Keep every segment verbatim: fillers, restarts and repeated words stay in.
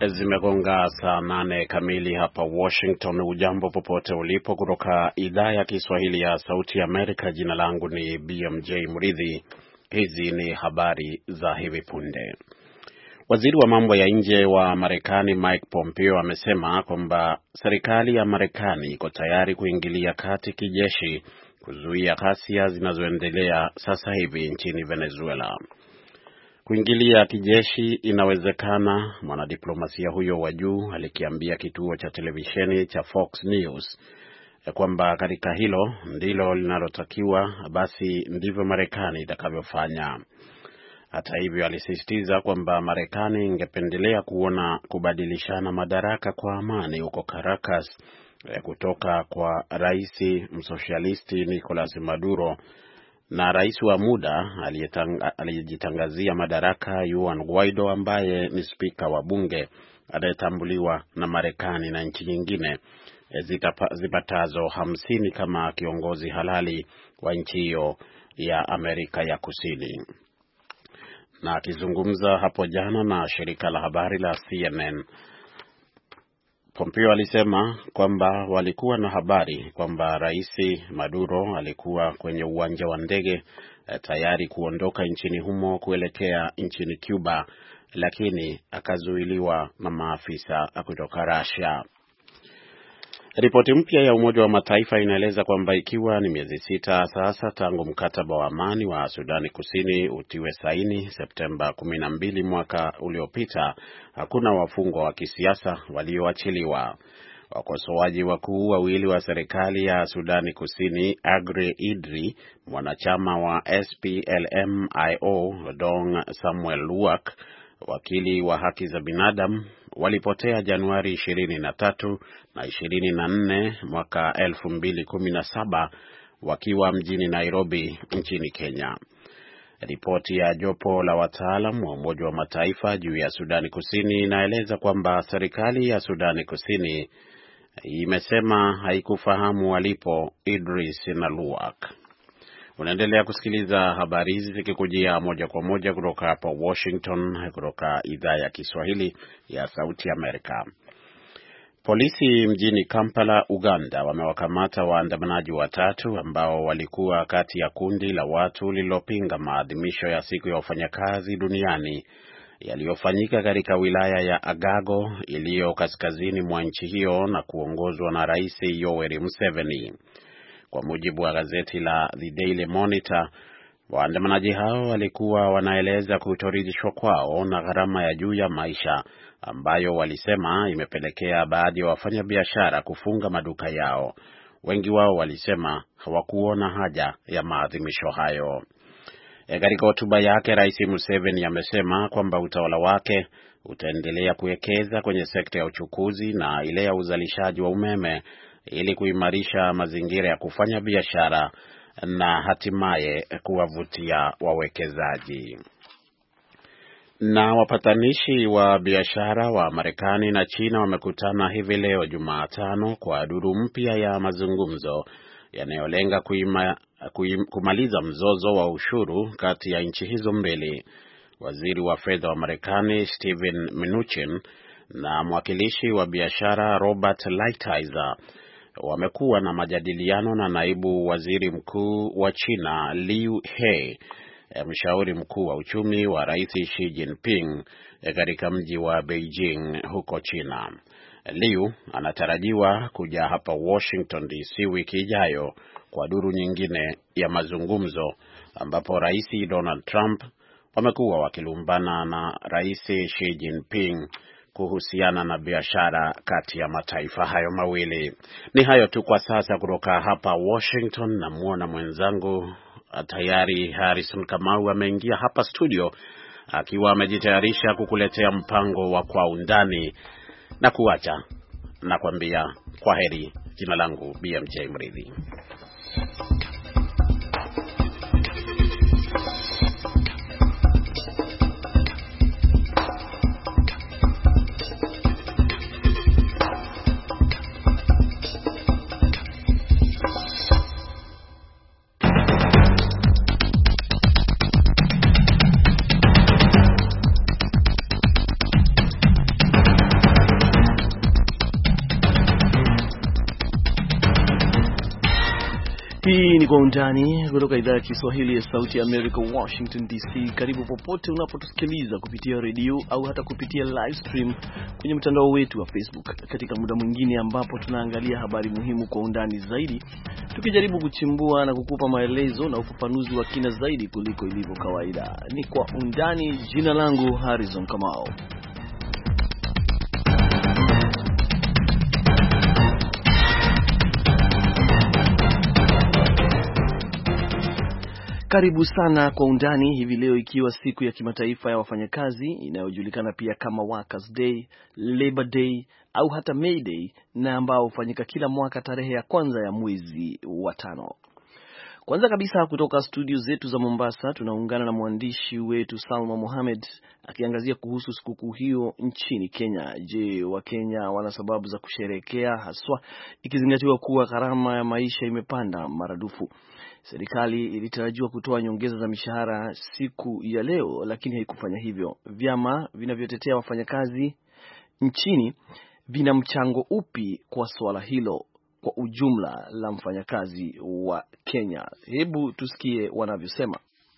Zimegonga saa nane kamili hapa Washington. Ujambo popote ulipo kutoka idhaa ya Kiswahili ya Sauti ya Amerika. Jina langu ni B M J Mridhi. Hizi ni habari za hivi punde. Waziri wa mambo ya nje wa Marekani Mike Pompeo amesema kwamba serikali ya Marekani iko tayari kuingilia kati kijeshi kuzuia ghasia zinazoendelea sasa hivi nchini Venezuela. Kuingilia kijeshi inawezekana, mwanadiplomasia huyo wa juu alikiambia kituo cha televisheni cha Fox News kwamba katika hilo ndilo linalotakiwa, basi ndivyo Marekani itakavyofanya. Hata hivyo, alisisitiza kwamba Marekani ingependelea kuona kubadilishana madaraka kwa amani huko Caracas kutoka kwa rais msosialisti Nicolas Maduro na rais wa muda aliyejitangazia madaraka Juan Guaido, ambaye ni spika wa bunge anayetambuliwa na Marekani na nchi nyingine zipatazo hamsini kama kiongozi halali wa nchi hiyo ya Amerika ya Kusini. Na akizungumza hapo jana na shirika la habari la C N N, Pompeo alisema kwamba walikuwa na habari kwamba rais Maduro alikuwa kwenye uwanja wa ndege tayari kuondoka nchini humo kuelekea nchini Cuba, lakini akazuiliwa na maafisa kutoka Russia. Ripoti mpya ya Umoja wa Mataifa inaeleza kwamba ikiwa ni miezi sita sasa tangu mkataba wa amani wa Sudani Kusini utiwe saini Septemba kumi na mbili mwaka uliopita, hakuna wafungwa wa kisiasa walioachiliwa. Wakosoaji wakuu wawili wa serikali ya Sudani Kusini, Agre Idri, mwanachama wa S P L M I O, Dong Samuel Luak, wakili wa haki za binadamu, walipotea Januari ishirini na tatu na ishirini na nne mwaka elfu mbili kumi na saba wakiwa mjini Nairobi nchini Kenya. Ripoti ya jopo la wataalamu wa Umoja wa Mataifa juu ya Sudani Kusini inaeleza kwamba serikali ya Sudani Kusini imesema haikufahamu walipo Idris na Luak. Unaendelea kusikiliza habari hizi zikikujia moja kwa moja kutoka hapa Washington, kutoka idhaa ya Kiswahili ya Sauti Amerika. Polisi mjini Kampala, Uganda, wamewakamata waandamanaji watatu ambao walikuwa kati ya kundi la watu lililopinga maadhimisho ya siku ya wafanyakazi duniani yaliyofanyika katika wilaya ya Agago iliyo kaskazini mwa nchi hiyo na kuongozwa na Rais Yoweri Museveni. Kwa mujibu wa gazeti la The Daily Monitor, waandamanaji hao walikuwa wanaeleza kutoridhishwa kwao na gharama ya juu ya maisha ambayo walisema imepelekea baadhi ya wafanyabiashara kufunga maduka yao. Wengi wao walisema hawakuona haja ya maadhimisho hayo. E, katika hotuba yake Rais Museveni amesema kwamba utawala wake utaendelea kuwekeza kwenye sekta ya uchukuzi na ile ya uzalishaji wa umeme ili kuimarisha mazingira ya kufanya biashara na hatimaye kuwavutia wawekezaji. Na wapatanishi wa biashara wa Marekani na China wamekutana hivi leo Jumatano kwa duru mpya ya mazungumzo yanayolenga kuima, kuim, kumaliza mzozo wa ushuru kati ya nchi hizo mbili. Waziri wa fedha wa Marekani Steven Mnuchin na mwakilishi wa biashara Robert Lighthizer wamekuwa na majadiliano na naibu waziri mkuu wa China Liu He, mshauri mkuu wa uchumi wa Rais Xi Jinping, katika mji wa Beijing huko China. Liu anatarajiwa kuja hapa Washington D C wiki ijayo kwa duru nyingine ya mazungumzo, ambapo Rais Donald Trump wamekuwa wakilumbana na Rais Xi Jinping kuhusiana na biashara kati ya mataifa hayo mawili. Ni hayo tu kwa sasa kutoka hapa Washington. Na muona mwenzangu tayari Harrison Kamau ameingia hapa studio akiwa amejitayarisha kukuletea mpango wa Kwa Undani, na kuacha na kuambia kwaheri. Jina langu B M J Mridhi. Kwa undani kutoka idhaa ya Kiswahili ya Sauti ya America, Washington D C. Karibu popote unapotusikiliza kupitia redio au hata kupitia live stream kwenye mtandao wetu wa Facebook, katika muda mwingine ambapo tunaangalia habari muhimu kwa undani zaidi, tukijaribu kuchimbua na kukupa maelezo na ufafanuzi wa kina zaidi kuliko ilivyo kawaida. Ni Kwa Undani. Jina langu Harrison Kamau. Karibu sana Kwa Undani hivi leo, ikiwa siku ya kimataifa ya wafanyakazi inayojulikana pia kama Workers Day, Labor Day au hata May Day, na ambao hufanyika kila mwaka tarehe ya kwanza ya mwezi wa tano. Kwanza kabisa kutoka studio zetu za Mombasa tunaungana na mwandishi wetu Salma Mohamed akiangazia kuhusu sikukuu hiyo nchini Kenya. Je, wa Kenya wana sababu za kusherehekea, haswa ikizingatiwa kuwa gharama ya maisha imepanda maradufu? Serikali ilitarajiwa kutoa nyongeza za mishahara siku ya leo, lakini haikufanya hivyo. Vyama vinavyotetea wafanyakazi nchini vina mchango upi kwa swala hilo kwa ujumla la mfanyakazi wa Kenya? Hebu tusikie wanavyosema.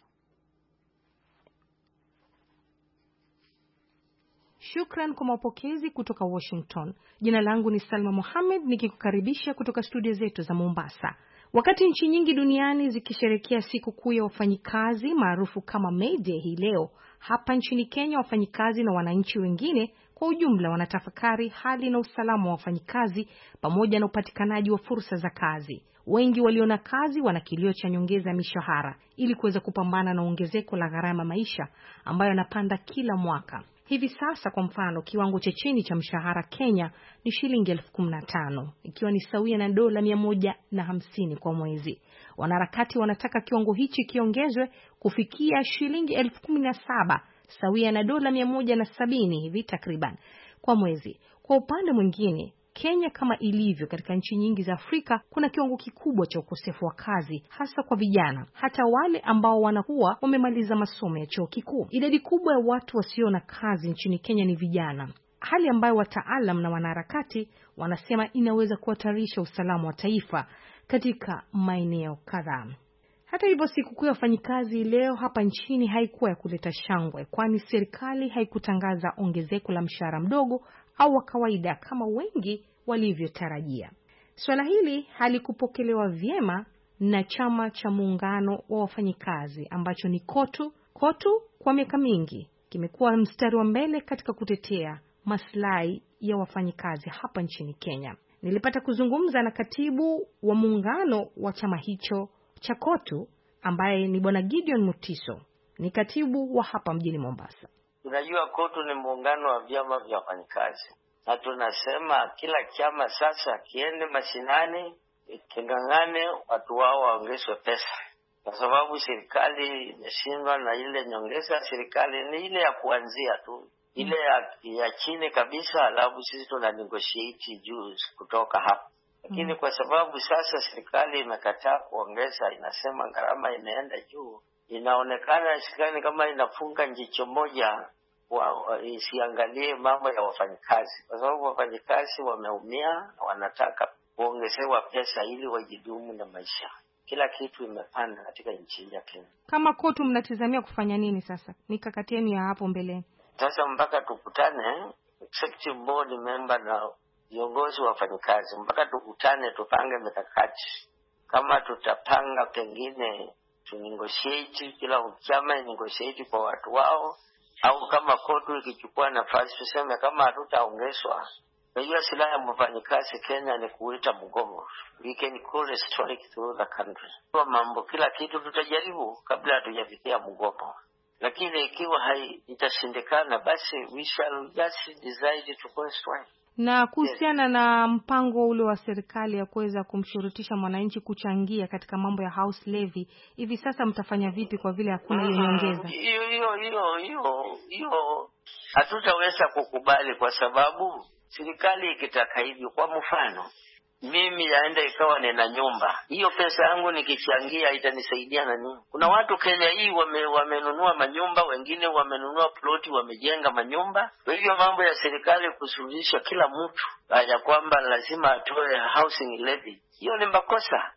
Shukran kwa mapokezi kutoka Washington. Jina langu ni Salma Mohamed nikikukaribisha kutoka studio zetu za Mombasa. Wakati nchi nyingi duniani zikisherehekea siku kuu ya wafanyikazi maarufu kama May Day hii leo, hapa nchini Kenya wafanyikazi na wananchi wengine kwa ujumla wanatafakari hali na usalama wa wafanyikazi pamoja na upatikanaji wa fursa za kazi. Wengi waliona kazi wana kilio cha nyongeza ya mishahara ili kuweza kupambana na ongezeko la gharama maisha ambayo yanapanda kila mwaka. Hivi sasa kwa mfano, kiwango cha chini cha mshahara Kenya ni shilingi elfu kumi na tano, ikiwa ni sawia na dola mia moja na hamsini kwa mwezi. Wanaharakati wanataka kiwango hichi kiongezwe kufikia shilingi elfu kumi na saba, sawia na dola mia moja na sabini hivi takriban kwa mwezi. Kwa upande mwingine, Kenya kama ilivyo katika nchi nyingi za Afrika, kuna kiwango kikubwa cha ukosefu wa kazi, hasa kwa vijana, hata wale ambao wanakuwa wamemaliza masomo ya chuo kikuu. Idadi kubwa ya watu wasio na kazi nchini Kenya ni vijana, hali ambayo wataalam na wanaharakati wanasema inaweza kuhatarisha usalama wa taifa katika maeneo kadhaa. Hata hivyo, sikukuu ya wafanyikazi leo hapa nchini haikuwa ya kuleta shangwe, kwani serikali haikutangaza ongezeko la mshahara mdogo au wa kawaida kama wengi walivyotarajia. Swala hili halikupokelewa vyema na chama cha muungano wa wafanyikazi ambacho ni KOTU. KOTU kwa miaka mingi kimekuwa mstari wa mbele katika kutetea maslahi ya wafanyikazi hapa nchini Kenya. Nilipata kuzungumza na katibu wa muungano wa chama hicho cha KOTU ambaye ni Bwana Gideon Mutiso, ni katibu wa hapa mjini Mombasa. Unajua, KOTU ni muungano wa vyama vya wafanyikazi, na tunasema kila chama sasa kiende mashinani, kingangane watu wao waongezwe pesa, kwa sababu serikali imeshindwa na ile nyongeza. Serikali ni ile ya kuanzia tu, ile ya, ya chini kabisa, alafu sisi tuna negotiate juu kutoka hapa. Lakini kwa sababu sasa serikali imekataa kuongeza, inasema gharama imeenda juu, inaonekana serikali kama inafunga jicho moja wa, isiangalie mambo ya wafanyikazi, kwa sababu wafanyikazi wameumia, wanataka kuongezewa pesa ili wajidumu na maisha. Kila kitu imepanda katika nchi ya Kenya. Kama KOTU mnatizamia kufanya nini sasa? Mikakati yenu ya hapo mbele? Sasa mpaka tukutane executive board member na viongozi wa wafanyikazi, mpaka tukutane tupange mikakati. Kama tutapanga pengine tu negotiate, kila chama negotiate kwa watu wao, au kama KOTU ikichukua nafasi tuseme kama hatutaongezwa. Hiyo silaha ya mfanyikazi Kenya ni kuita mgomo. We can call a strike through the country. Kwa mambo kila kitu tutajaribu kabla hatujafikia mgomo. Lakini ikiwa haitashindikana, basi we shall just decide to go strike. Na kuhusiana yes, na mpango ule wa serikali ya kuweza kumshurutisha mwananchi kuchangia katika mambo ya house levy, hivi sasa mtafanya vipi kwa vile hakuna hiyo nyongeza? Hiyo hiyo hiyo hiyo hiyo hatutaweza kukubali, kwa sababu serikali ikitaka hivyo, kwa mfano mimi yaenda ikawa nina nyumba, hiyo pesa yangu nikichangia itanisaidia na nini? Kuna watu Kenya hii wame, wamenunua manyumba, wengine wamenunua ploti, wamejenga manyumba. Kwa hivyo mambo ya serikali kusuluhisha kila mtu ya kwamba lazima atoe housing levy, hiyo ni makosa.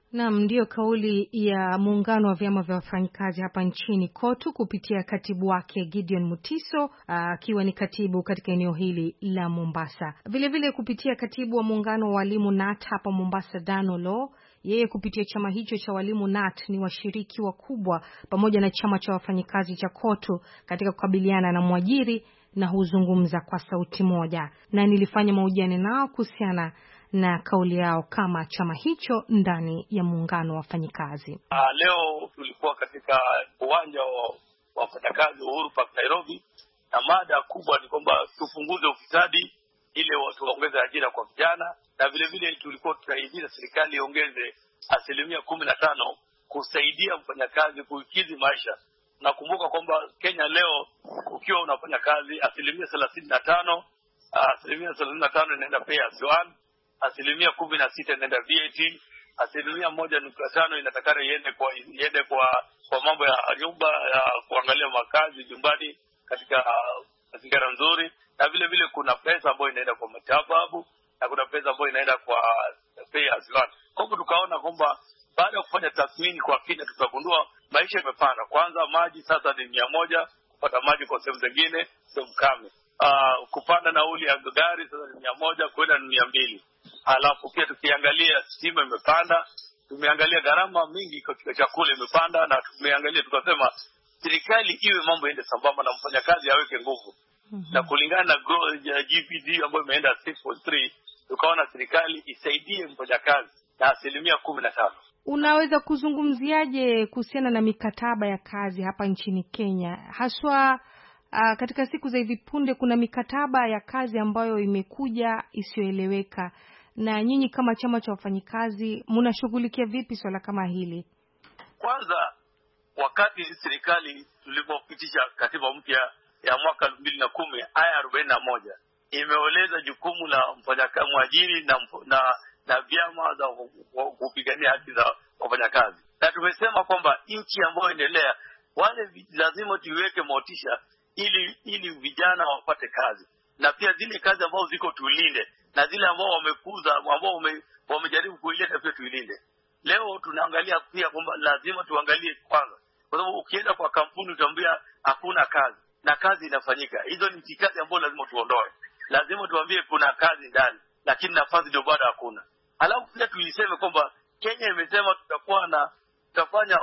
Naam, ndio kauli ya muungano wa vyama vya wafanyikazi hapa nchini KOTU kupitia katibu wake Gideon Mutiso akiwa ni katibu katika eneo hili la Mombasa. Vile vile kupitia katibu wa muungano wa walimu N A T hapa Mombasa, Dano Law, yeye kupitia chama hicho cha walimu N A T ni washiriki wakubwa pamoja na chama cha wafanyikazi cha KOTU katika kukabiliana na mwajiri na huzungumza kwa sauti moja. Na nilifanya mahojiano nao kuhusiana na kauli yao kama chama hicho ndani ya muungano wa wafanyikazi. Uh, leo tulikuwa katika uwanja wa wafanyakazi Uhuru Park Nairobi, na mada kubwa ni kwamba tupunguze ufisadi ili tuongeze ajira kwa vijana, na vile vile tulikuwa tunahimiza serikali iongeze asilimia kumi na tano kusaidia mfanyakazi kuikizi maisha. Nakumbuka kwamba Kenya leo ukiwa unafanya kazi asilimia thelathini na tano asilimia thelathini na tano inaenda pay as you earn, asilimia kumi na sita inaenda V A T, asilimia moja nukta tano inatakana iende kwa iende kwa kwa mambo ya nyumba ya kuangalia makazi nyumbani katika mazingira nzuri, na vile vile kuna pesa ambayo inaenda kwa matibabu na kuna pesa ambayo inaenda kwa pay as you earn. Kwa hivyo tukaona kwamba baada ya kufanya tathmini kwa kina tukagundua maisha imepanda. Kwanza maji sasa ni mia moja, kupata maji kwa sehemu zingine sio mkame. Uh, kupanda nauli ya gari sasa ni mia moja kwenda ni mia mbili. Halafu pia tukiangalia stima imepanda, tumeangalia gharama mingi katika chakula imepanda, na tumeangalia tukasema serikali iwe mambo yaende sambamba na mfanyakazi aweke nguvu. Mm-hmm. Na kulingana na growth ya G P D ambayo imeenda six point three, tukaona serikali isaidie mfanyakazi na asilimia kumi na tano. Unaweza kuzungumziaje kuhusiana na mikataba ya kazi hapa nchini Kenya? Haswa uh, katika siku za hivi punde kuna mikataba ya kazi ambayo imekuja isiyoeleweka, na nyinyi kama chama cha wafanyikazi mnashughulikia vipi swala kama hili? Kwanza, wakati serikali tulipopitisha katiba mpya ya mwaka elfu mbili na kumi aya arobaini na moja imeeleza jukumu la mfanyakazi mwajiri na na na vyama za kupigania haki za wafanyakazi, na tumesema kwamba nchi ambayo inaendelea wale lazima tuiweke motisha ili ili vijana wapate kazi, na pia zile kazi ambazo ziko tuilinde, na zile ambao wamekuza ambao wame, wamejaribu kuileta pia tuilinde. Leo tunaangalia pia kwamba lazima tuangalie kwanza, kwa sababu ukienda kwa kampuni utaambia hakuna kazi na kazi inafanyika. Hizo ni kazi ambazo lazima tuondoe. Lazima tuambie kuna kazi ndani, lakini nafasi ndio bado hakuna. Alafu pia tuliseme kwamba Kenya imesema tutakuwa na tutafanya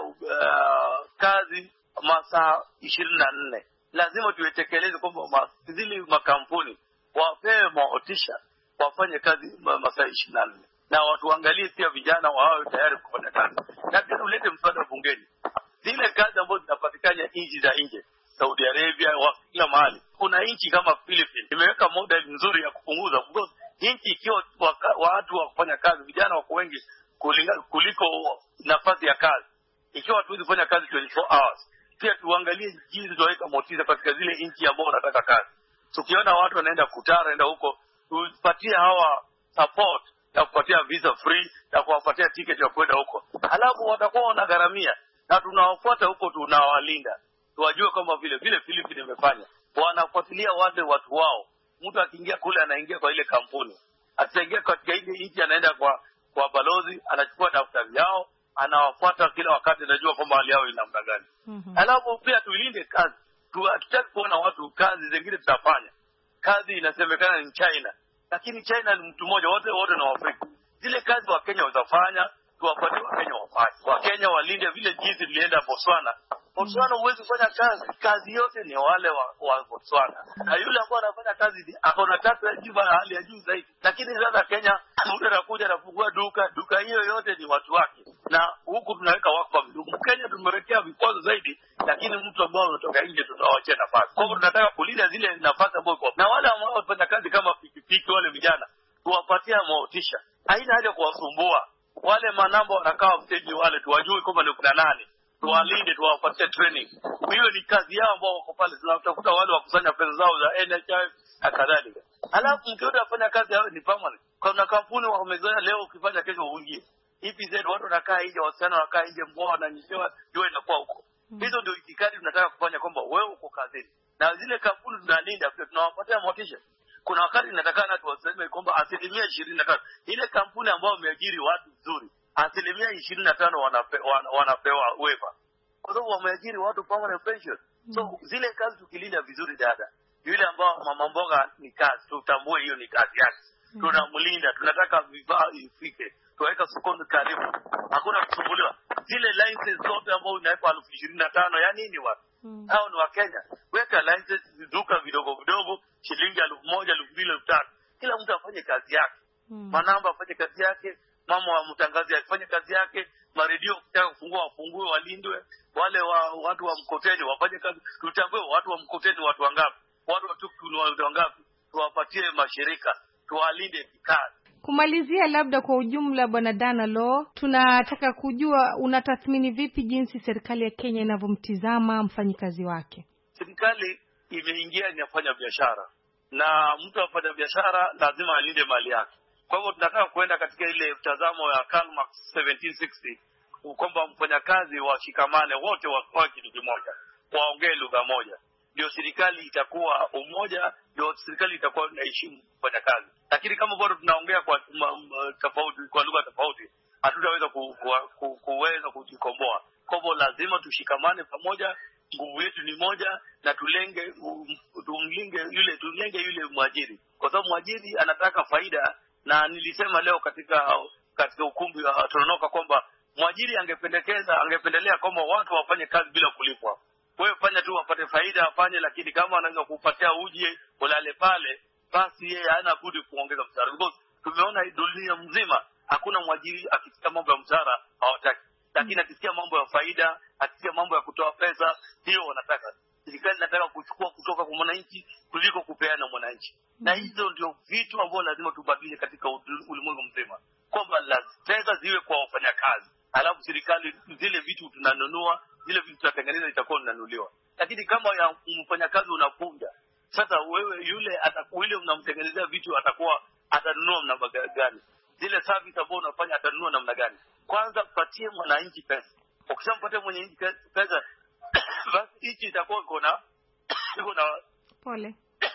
uh, kazi masaa ishirini na nne. Lazima tuitekeleze kwamba zile makampuni wapewe motisha wafanye kazi masaa ishirini na nne, na watu waangalie pia vijana wao tayari kufanya kazi, na pia ulete mswada bungeni zile kazi ambazo zinapatikana nchi za nje, Saudi Arabia, wa kila mahali. Kuna nchi kama Philippines imeweka model nzuri ya kupunguza, because nchi ikiwa watu wa kufanya kazi vijana wako wengi kuliko nafasi ya kazi, ikiwa hatuwezi kufanya kazi twenty four hours, pia tuangalie jinsi tunaweka motisha katika zile nchi ambazo wanataka kazi. Tukiona watu wanaenda kutara enda huko, tupatie hawa support na kupatia visa free na kuwapatia ticket ya kwenda huko, halafu watakuwa wanagharamia na tunawafuata huko, tunawalinda. Tuwajue kwamba vile vile Philippines imefanya, wanafuatilia wale watu wao. Mtu akiingia kule anaingia kwa ile kampuni, akiingia katika ile nchi anaenda kwa kwa balozi, anachukua daftari yao, anawafuata kila wakati, anajua kwamba hali yao ina namna gani. Mm-hmm. Alafu pia tuilinde kazi. Tutaki kuona watu kazi zingine tutafanya. Kazi inasemekana ni China, lakini China ni mtu mmoja, wote wote na Afrika. Zile kazi wa Kenya watafanya, tuwapatie wa Kenya wafanye. Wa Kenya walinde vile jinsi tulienda Botswana. Botswana huwezi kufanya kazi. Kazi yote ni wale wa, wa Botswana. Na yule ambaye anafanya kazi ako na tax ya juu ya hali ya juu zaidi. Lakini sasa Kenya mtu anakuja anafungua duka, duka hiyo yote ni watu wake. Na huku tunaweka wakfa mdogo. Kenya tumewekea vikwazo zaidi, lakini mtu ambaye anatoka nje tunawaachia nafasi. Kwa hivyo tunataka kulinda zile nafasi ambazo kwa. Na wale ambao wanafanya kazi kama pikipiki, wale vijana tuwapatia motisha. Haina haja kuwasumbua. Wale manamba wanakaa mteji wale tuwajue kwamba ni kuna nani. Tuwalinde, tuwapatie training. Hiyo ni kazi yao ambao wako pale. Tunatafuta wale wakusanya pesa zao za N H I F na kadhalika. Alafu mkiona afanya kazi yao ni permanent. Kuna kampuni wamezoea leo ukifanya kesho uingie. E P Z watu wanakaa nje, wasichana wanakaa nje, mvua wananyeshewa, jua inakuwa huko. Hizo ndio itikadi tunataka kufanya kwamba wewe uko kazini. Na zile kampuni tunalinda, tunawapatia motisha. Kuna wakati nataka na tuwaseme kwamba asilimia ishirini na tano ile kampuni ambayo imeajiri watu vizuri asilimia ishirini na tano wanape, wan, wanapewa waiver kwa sababu wameajiri watu permanent pension. So zile kazi tukilinda vizuri dada, yule ambao mama mboga ni kazi, tutambue hiyo ni kazi yake. Mm. Tunamlinda, tunataka vifaa ifike, tuweka sokoni karibu. Hakuna kusumbuliwa. Zile licenses zote ambao inawekwa elfu ishirini na tano ya nini watu? Mm. Hao ni wa Kenya. Weka licenses duka vidogo vidogo, shilingi elfu moja, elfu mbili, elfu tatu. Kila mtu afanye kazi yake. Mm. Manamba afanye kazi yake, mama wa mtangazaji afanye kazi yake, maredio kutaka kufungua wafungue, walindwe. Wale wa watu wa mkoteni wafanye kazi. Tutambue watu wa mkoteni watu wangapi? Watu watuku ni watu wangapi? Tuwapatie mashirika, tuwalinde kikazi. Kumalizia labda kwa ujumla, Bwana Danalo, tunataka kujua unatathmini vipi jinsi serikali ya Kenya inavyomtizama mfanyikazi wake? Serikali imeingia inafanya biashara, na mtu afanya biashara lazima alinde mali yake. Kwa hivyo tunataka kuenda katika ile mtazamo ya Karl Marx seventeen sixty, kwamba mfanyakazi washikamane wote wa kitu kimoja, waongee lugha moja. Ndio serikali itakuwa umoja, ndio serikali itakuwa inaheshimu mfanyakazi. Lakini kama bado tunaongea kwa tofauti, kwa lugha tofauti, hatutaweza ku, ku, kuweza kujikomboa. Kwa hivyo lazima tushikamane pamoja, nguvu yetu ni moja, na tulenge tumlinge yule tulenge yule mwajiri, kwa sababu mwajiri anataka faida. Na nilisema leo katika katika ukumbi wa Tononoka kwamba mwajiri angependekeza angependelea kwamba watu wafanye kazi bila kulipwa. Wewe fanya tu wapate faida afanye, lakini kama anaweza kupatia uje ulale pale, basi yeye hana budi kuongeza mshahara. Because tumeona dunia mzima hakuna mwajiri akisikia mambo ya mshahara hawataki, lakini akisikia mambo ya faida, akisikia mambo ya kutoa pesa, hiyo wanataka. Serikali inataka kuchukua kutoka kwa mwananchi kuliko kupeana mwananchi. Mm. Na hizo ndio vitu ambavyo lazima tubadilishe katika ulimwengu mzima, kwamba pesa ziwe kwa wafanyakazi, alafu serikali zile vitu tunanunua, zile vitu tunatengeneza itakuwa inanunuliwa. Lakini kama ya mfanyakazi unapunja, sasa wewe yule atakuwa ile unamtengenezea vitu atakuwa atanunua namna gani? Zile service ambazo unafanya atanunua namna gani? Kwanza patie mwananchi pesa. Ukishampatia mwananchi pesa, basi hichi itakuwa iko na iko na pole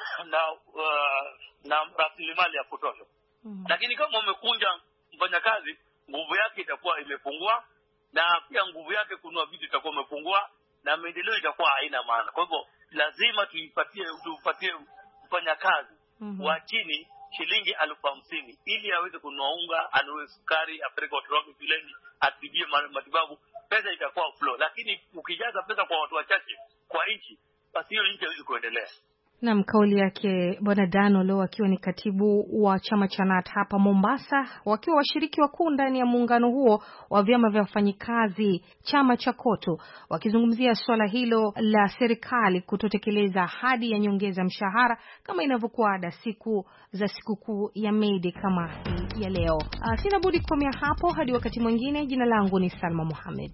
na uh, na rasilimali ya kutosha. Mm. Lakini kama umekunja mfanyakazi, nguvu yake itakuwa imepungua, na pia nguvu yake kununua vitu itakuwa imepungua, na maendeleo itakuwa haina maana. Kwa hivyo lazima tuipatie tupatie mfanyakazi mm-hmm. wa chini shilingi elfu hamsini ili aweze kununua unga, anunue sukari, apeleke watoto wake shuleni, atibie matibabu. Pesa itakuwa flow. Lakini ukijaza pesa kwa watu wachache kwa nchi, basi hiyo nchi haiwezi kuendelea. Na kauli yake Bwana Danalo akiwa ni katibu wa chama cha N A T hapa Mombasa, wakiwa washiriki wakuu ndani ya muungano huo wa vyama vya wafanyikazi chama cha KOTU, wakizungumzia swala hilo la serikali kutotekeleza ahadi ya nyongeza mshahara kama inavyokuwa ada siku za sikukuu ya May Day kama ya leo. Uh, sina budi kukomea hapo hadi wakati mwingine. Jina langu ni Salma Mohamed.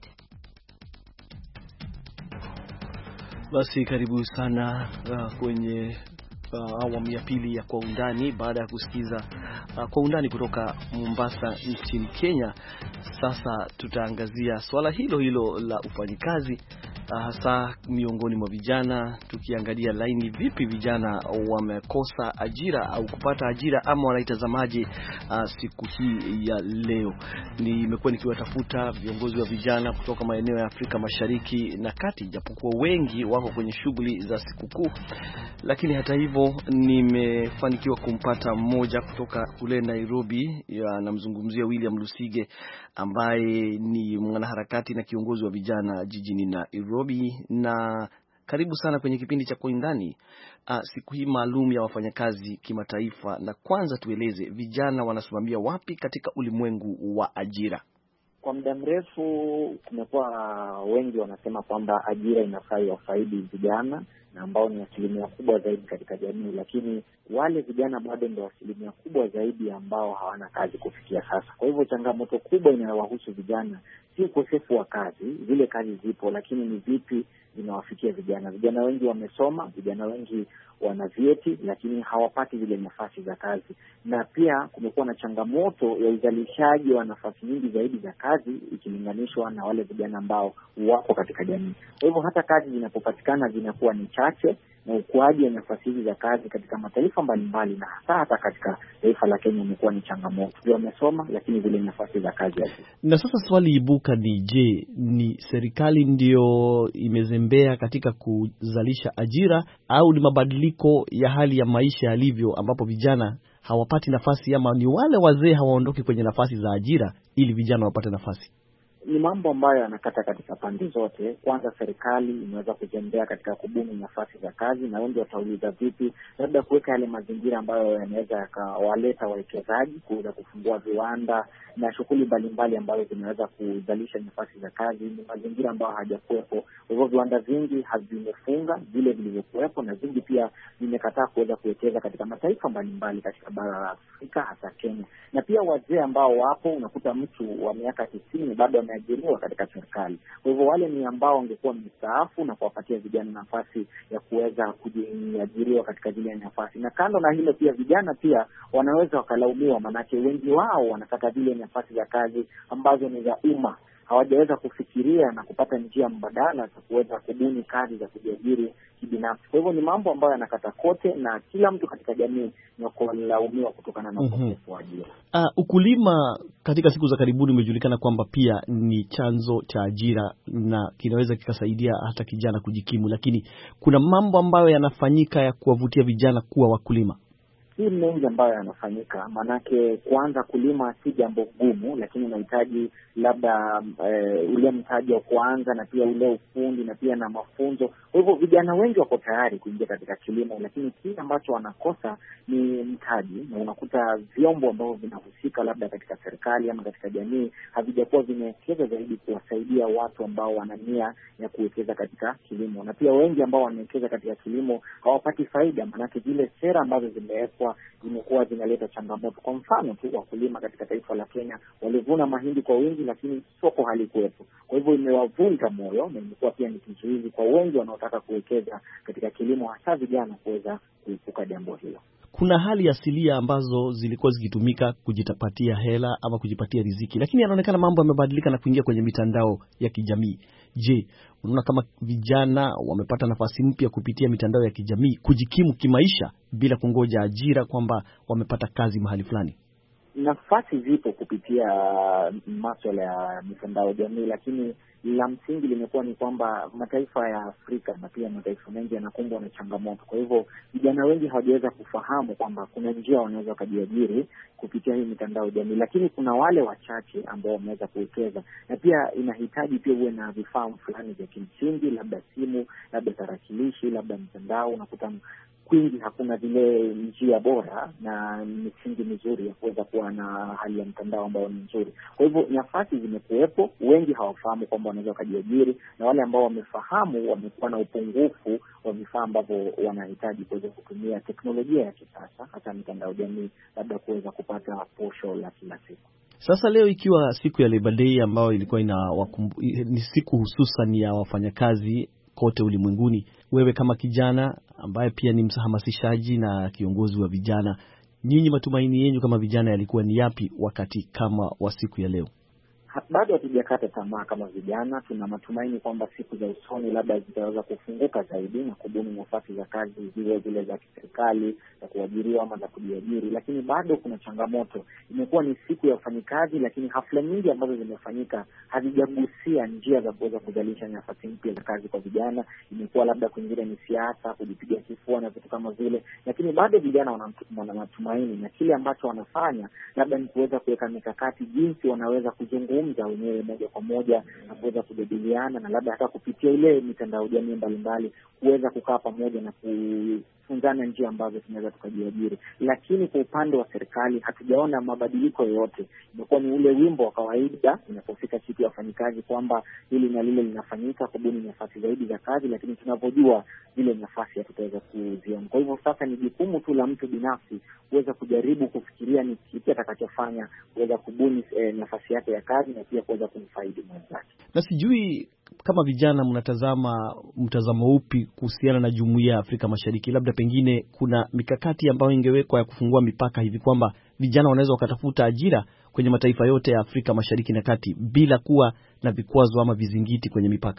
Basi karibu sana uh, kwenye uh, awamu ya pili ya Kwa Undani. Baada ya kusikiza uh, Kwa Undani kutoka Mombasa nchini Kenya, sasa tutaangazia swala hilo hilo la ufanyikazi uh, hasa miongoni mwa vijana, tukiangalia laini vipi vijana wamekosa ajira au kupata ajira ama wanaitazamaje uh, siku hii ya leo. Nimekuwa nikiwatafuta viongozi wa vijana kutoka maeneo ya Afrika Mashariki na Kati, japokuwa wengi wako kwenye shughuli za sikukuu, lakini hata hivyo nimefanikiwa kumpata mmoja kutoka kule Nairobi. Namzungumzia William Lusige ambaye ni mwanaharakati na kiongozi wa vijana jijini Nairobi. Na karibu sana kwenye kipindi cha Kwa Undani, uh, siku hii maalum ya wafanyakazi kimataifa. Na kwanza tueleze vijana wanasimamia wapi katika ulimwengu wa ajira? Kwa muda mrefu kumekuwa wengi wanasema kwamba ajira inafaa iwafaidi vijana na ambao ni asilimia kubwa zaidi katika jamii, lakini wale vijana bado ndio asilimia kubwa zaidi ambao hawana kazi kufikia sasa. Kwa hivyo changamoto kubwa inayowahusu vijana si ukosefu wa kazi, zile kazi zipo, lakini ni vipi zinawafikia vijana. Vijana wengi wamesoma, vijana wengi wana vyeti, lakini hawapati zile nafasi za kazi. Na pia kumekuwa na changamoto ya uzalishaji wa nafasi nyingi zaidi za kazi ikilinganishwa na wale vijana ambao wako katika jamii. Kwa hivyo hata kazi zinapopatikana zinakuwa ni chache, na ukuaji wa nafasi hizi za kazi katika mataifa mbalimbali, na hasa hata katika taifa la Kenya imekuwa ni changamoto. Ndio wamesoma, lakini vile nafasi za kazi hazipo. Na sasa swali ibuka ni je, ni serikali ndio imezembea katika kuzalisha ajira au ni mabadiliko ya hali ya maisha yalivyo ambapo vijana hawapati nafasi, ama ni wale wazee hawaondoki kwenye nafasi za ajira ili vijana wapate nafasi? Ni mambo ambayo yanakata katika pande zote. Kwanza, serikali imeweza kuzembea katika kubuni nafasi za kazi, na wengi watauliza vipi labda kuweka yale mazingira ambayo yanaweza yakawaleta wawekezaji kuweza kufungua viwanda na shughuli mbalimbali ambazo zinaweza kuzalisha nafasi za kazi. Ni mazingira ambayo hajakuwepo. Kwa hivyo viwanda vingi havimefunga vile vilivyokuwepo, na vingi pia vimekataa kuweza kuwekeza katika mataifa mbalimbali katika bara la Afrika, hasa Kenya. Na pia wazee ambao wapo, unakuta mtu wa miaka tisini bado ameajiriwa katika serikali. Kwa hivyo wale ni ambao wangekuwa mstaafu na kuwapatia vijana nafasi ya kuweza kujiajiriwa katika zile nafasi. Na kando na hilo, pia vijana pia wanaweza wakalaumiwa, manake wengi wao wanataka zile nafasi za kazi ambazo ni za umma. Hawajaweza kufikiria na kupata njia mbadala za kuweza kubuni kazi za kujiajiri kibinafsi. Kwa hivyo ni mambo ambayo yanakata kote, na kila mtu katika jamii ni kulaumiwa kutokana na ukosefu wa ajira. Uh, ukulima katika siku za karibuni umejulikana kwamba pia ni chanzo cha ajira na kinaweza kikasaidia hata kijana kujikimu, lakini kuna mambo ambayo yanafanyika ya kuwavutia vijana kuwa wakulima. Hii mengi ambayo yanafanyika, manake kwanza kulima si jambo gumu, lakini unahitaji labda e, ule mtaji wa kuanza, na pia ule ufundi, na pia na mafunzo. Kwa hivyo vijana wengi wako tayari kuingia katika kilimo, lakini kile ambacho wanakosa ni mtaji, na unakuta vyombo ambavyo vinahusika labda katika serikali ama katika jamii havijakuwa vimewekeza zaidi kuwasaidia watu ambao wana nia ya kuwekeza katika kilimo. Na pia wengi ambao wamewekeza katika kilimo hawapati faida, manake zile sera ambazo zimewekwa zimekuwa zinaleta changamoto. Kwa mfano tu, wakulima katika taifa la Kenya walivuna mahindi kwa wingi, lakini soko halikuwepo. Kwa hivyo imewavunja moyo, na imekuwa pia ni kizuizi kwa wengi wanaotaka kuwekeza katika kilimo, hasa vijana kuweza kuepuka jambo hilo. Kuna hali asilia ambazo zilikuwa zikitumika kujitapatia hela ama kujipatia riziki, lakini yanaonekana mambo yamebadilika na kuingia kwenye mitandao ya kijamii. Je, unaona kama vijana wamepata nafasi mpya kupitia mitandao ya kijamii kujikimu kimaisha bila kungoja ajira kwamba wamepata kazi mahali fulani? Nafasi zipo kupitia masuala ya mitandao ya jamii, lakini la msingi limekuwa ni kwamba mataifa ya Afrika na pia mataifa mengi yanakumbwa na changamoto. Kwa hivyo vijana wengi hawajaweza kufahamu kwamba kuna njia wanaweza kujiajiri kupitia hii mitandao ya jamii, lakini kuna wale wachache ambao wameweza kuwekeza. Na pia inahitaji pia uwe na vifaa fulani vya kimsingi, labda simu, labda tarakilishi, labda mtandao. Unakuta kwingi hakuna vile njia bora na misingi mizuri ya kuweza kuwa na hali ya mtandao ambao ni nzuri. Kwa hivyo nafasi zimekuwepo, wengi hawafahamu kwamba wanaweza kujiajiri, na wale ambao wamefahamu wamekuwa na upungufu wa vifaa ambavyo wanahitaji kuweza kutumia teknolojia ya kisasa, hata mitandao jamii, labda kuweza kupata posho la kila siku. Sasa leo ikiwa siku ya Labor Day ambayo ilikuwa ina wakumbu, ni siku hususan ya wafanyakazi kote ulimwenguni, wewe kama kijana ambaye pia ni mhamasishaji na kiongozi wa vijana, nyinyi matumaini yenu kama vijana yalikuwa ni yapi wakati kama wa siku ya leo? Bado hatujakata tamaa kama vijana. Tuna matumaini kwamba siku za usoni labda zitaweza kufunguka zaidi na kubuni nafasi za kazi zile zile za kiserikali, za kuajiriwa ama za kujiajiri, lakini bado kuna changamoto. Imekuwa ni siku ya wafanyikazi, lakini hafla nyingi ambazo zimefanyika hazijagusia njia za kuweza kuzalisha nafasi mpya za kazi kwa vijana. Imekuwa labda kwingine ni siasa, kujipiga kifua na vitu kama vile, lakini bado vijana wana matumaini, na kile ambacho wanafanya labda ni kuweza kuweka mikakati jinsi wanaweza kuzungumza wenyewe moja kwa moja na kuweza kujadiliana, na labda hata kupitia ile mitandao jamii mbalimbali kuweza kukaa pamoja na kufunzana njia ambazo tunaweza tukajiajiri. Lakini kwa upande wa serikali hatujaona mabadiliko yoyote. Imekuwa ni ule wimbo wa kawaida inapofika siku ya wafanyikazi kwamba hili na lile linafanyika kubuni nafasi zaidi za kazi, lakini tunavyojua zile nafasi hatutaweza kuziona. Kwa hivyo sasa ni jukumu tu la mtu binafsi kuweza kujaribu kufikiria ni kipi atakachofanya kuweza kubuni eh, nafasi yake ya kazi na pia kuweza kumfaidi mwenzake. Na sijui kama vijana mnatazama mtazamo upi kuhusiana na Jumuiya ya Afrika Mashariki? Labda pengine kuna mikakati ambayo ingewekwa ya kufungua mipaka hivi kwamba vijana wanaweza wakatafuta ajira kwenye mataifa yote ya Afrika Mashariki na Kati bila kuwa na vikwazo ama vizingiti kwenye mipaka.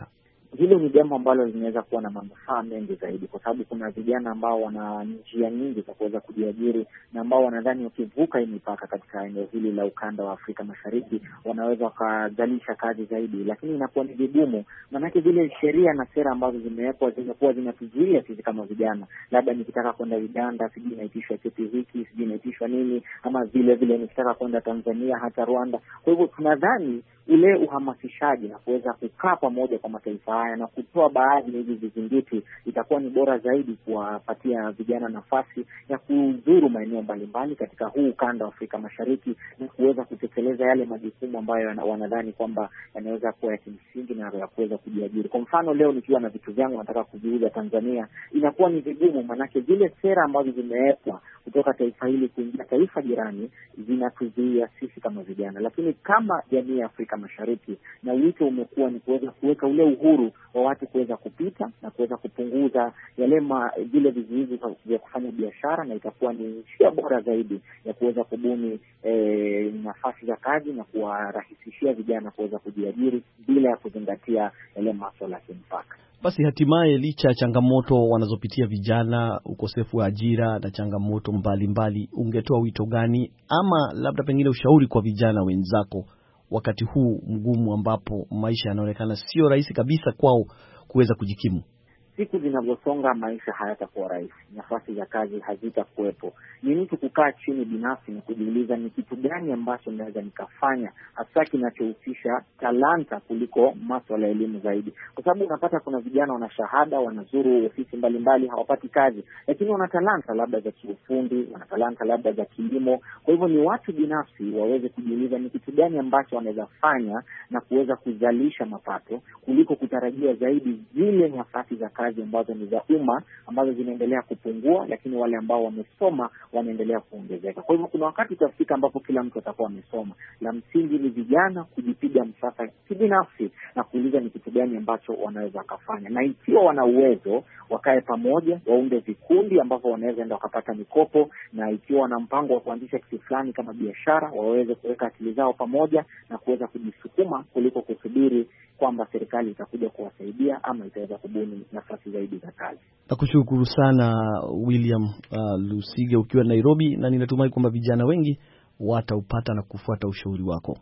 hilo ni jambo ambalo linaweza kuwa na manufaa mengi zaidi, kwa sababu kuna vijana ambao wana njia nyingi za kuweza kujiajiri na ambao wanadhani wakivuka hii mipaka katika eneo hili la ukanda wa Afrika Mashariki wanaweza wakazalisha kazi zaidi, lakini inakuwa ni vigumu, maanake vile sheria na sera ambazo zimewekwa zimekuwa zinatuzuia sisi kama vijana. Labda nikitaka kwenda Uganda sijui naitishwa cheti hiki, sijui naitishwa nini, ama vile vile nikitaka kwenda Tanzania hata Rwanda. Kwa hivyo tunadhani ule uhamasishaji na kuweza kukaa pamoja kwa mataifa haya na kutoa baadhi ya hizi vizingiti itakuwa ni bora zaidi kuwapatia vijana nafasi ya kuzuru maeneo mbalimbali katika huu ukanda wa Afrika Mashariki na kuweza kutekeleza yale majukumu ambayo wanadhani kwamba yanaweza kuwa ya kimsingi na ya kuweza kujiajiri. Kwa mfano leo nikiwa na vitu vyangu nataka kuviuza Tanzania, inakuwa ni vigumu, manake zile sera ambazo zimewekwa kutoka taifa hili kuingia taifa jirani zinatuzuia sisi kama vijana. Lakini kama jamii ya Afrika Mashariki, na wito umekuwa ni kuweza kuweka ule uhuru wa watu kuweza kupita na kuweza kupunguza yale vile vizuizi vya kufanya biashara, na itakuwa ni njia bora zaidi ya kuweza kubuni e, nafasi za kazi na kuwarahisishia vijana kuweza kujiajiri bila ya kuzingatia yale masuala ya mpaka. Basi hatimaye, licha ya changamoto wanazopitia vijana, ukosefu wa ajira na changamoto mbalimbali, ungetoa wito gani ama labda pengine ushauri kwa vijana wenzako wakati huu mgumu ambapo maisha yanaonekana sio rahisi kabisa kwao kuweza kujikimu? Siku zinavyosonga maisha hayatakuwa rahisi, nafasi za kazi hazitakuwepo. Ni mtu kukaa chini binafsi na kujiuliza ni kitu gani ambacho naweza nikafanya, hasa kinachohusisha talanta kuliko masuala ya elimu zaidi. Kwa sababu unapata kuna vijana wana shahada, wanazuru ofisi mbalimbali, hawapati kazi, lakini wana talanta labda za kiufundi, wana talanta labda za kilimo. Kwa hivyo ni watu binafsi waweze kujiuliza ni kitu gani ambacho wanaweza fanya na kuweza kuzalisha mapato kuliko kutarajia zaidi zile nafasi za kazi ambazo ni za umma ambazo zinaendelea kupungua, lakini wale ambao wamesoma wanaendelea kuongezeka. Kwa hivyo kuna wakati utafika ambapo kila mtu atakuwa amesoma. La msingi ni vijana kujipiga msasa kibinafsi na kuuliza ni kitu gani ambacho wanaweza kufanya, na ikiwa wana uwezo wakae pamoja, waunde vikundi ambapo wanaweza enda wakapata mikopo, na ikiwa wana mpango wa kuanzisha kitu fulani kama biashara, waweze kuweka akili zao pamoja na kuweza kujisukuma kuliko kusubiri kwamba serikali itakuja kuwasaidia ama itaweza kubuni nafasi zaidi za kazi. Nakushukuru sana William uh, Lusige ukiwa Nairobi, na ninatumai kwamba vijana wengi wataupata na kufuata ushauri wako.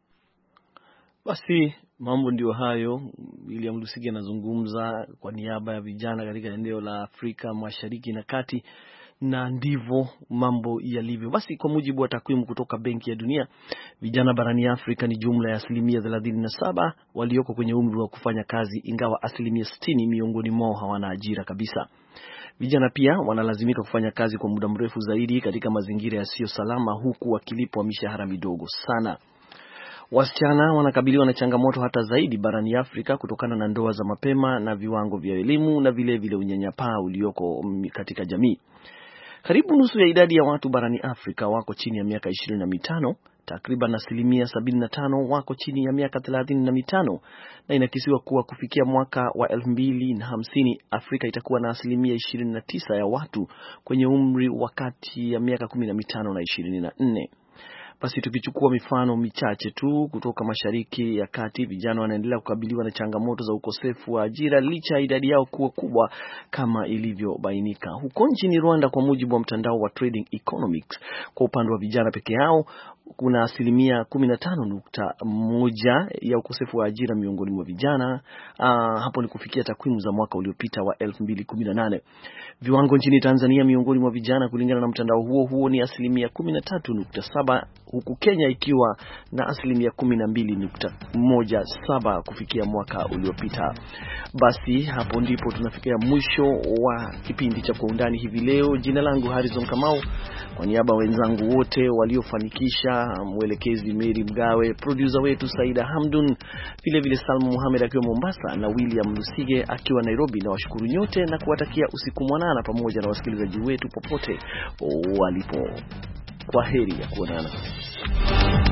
Basi mambo ndio hayo. William Lusige anazungumza kwa niaba ya vijana katika eneo la Afrika Mashariki na Kati, na ndivyo mambo yalivyo. Basi kwa mujibu wa takwimu kutoka Benki ya Dunia, vijana barani Afrika ni jumla ya asilimia thelathini na saba walioko kwenye umri wa kufanya kazi, ingawa asilimia sitini miongoni mwao hawana ajira kabisa. Vijana pia wanalazimika kufanya kazi kwa muda mrefu zaidi katika mazingira yasiyo salama, huku wakilipwa mishahara midogo sana. Wasichana wanakabiliwa na changamoto hata zaidi barani Afrika kutokana na ndoa za mapema na viwango vya elimu na vile vile unyanyapaa ulioko katika jamii. Karibu nusu ya idadi ya watu barani Afrika wako chini ya miaka ishirini na mitano, takriban asilimia sabini na tano wako chini ya miaka thelathini na mitano, na inakisiwa kuwa kufikia mwaka wa elfu mbili na hamsini Afrika itakuwa na asilimia ishirini na tisa ya watu kwenye umri wakati ya miaka kumi na mitano na ishirini na nne. Basi tukichukua mifano michache tu kutoka Mashariki ya Kati, vijana wanaendelea kukabiliwa na changamoto za ukosefu wa ajira licha ya idadi yao kuwa kubwa kama ilivyobainika. Huko nchini Rwanda, kwa mujibu wa mtandao wa Trading Economics, kwa upande wa vijana peke yao kuna asilimia kumi na tano nukta moja ya ukosefu wa ajira miongoni mwa vijana. Uh, hapo ni kufikia takwimu za mwaka uliopita wa elfu mbili kumi na nane. Viwango nchini Tanzania miongoni mwa vijana kulingana na mtandao huo huo ni asilimia kumi na tatu nukta saba, huku Kenya ikiwa na asilimia kumi na mbili nukta moja saba kufikia mwaka uliopita. Basi hapo ndipo tunafikia mwisho wa kipindi cha Kwa Undani hivi leo. Jina langu Harrison Kamau, kwa niaba wenzangu wote waliofanikisha, mwelekezi Mary Mgawe, producer wetu Saida Hamdun, vile vile Salma Muhammad akiwa Mombasa na William Lusige akiwa Nairobi, na washukuru nyote na kuwatakia usiku mwanana pamoja na wasikilizaji wetu popote walipo. Kwa heri ya kuonana.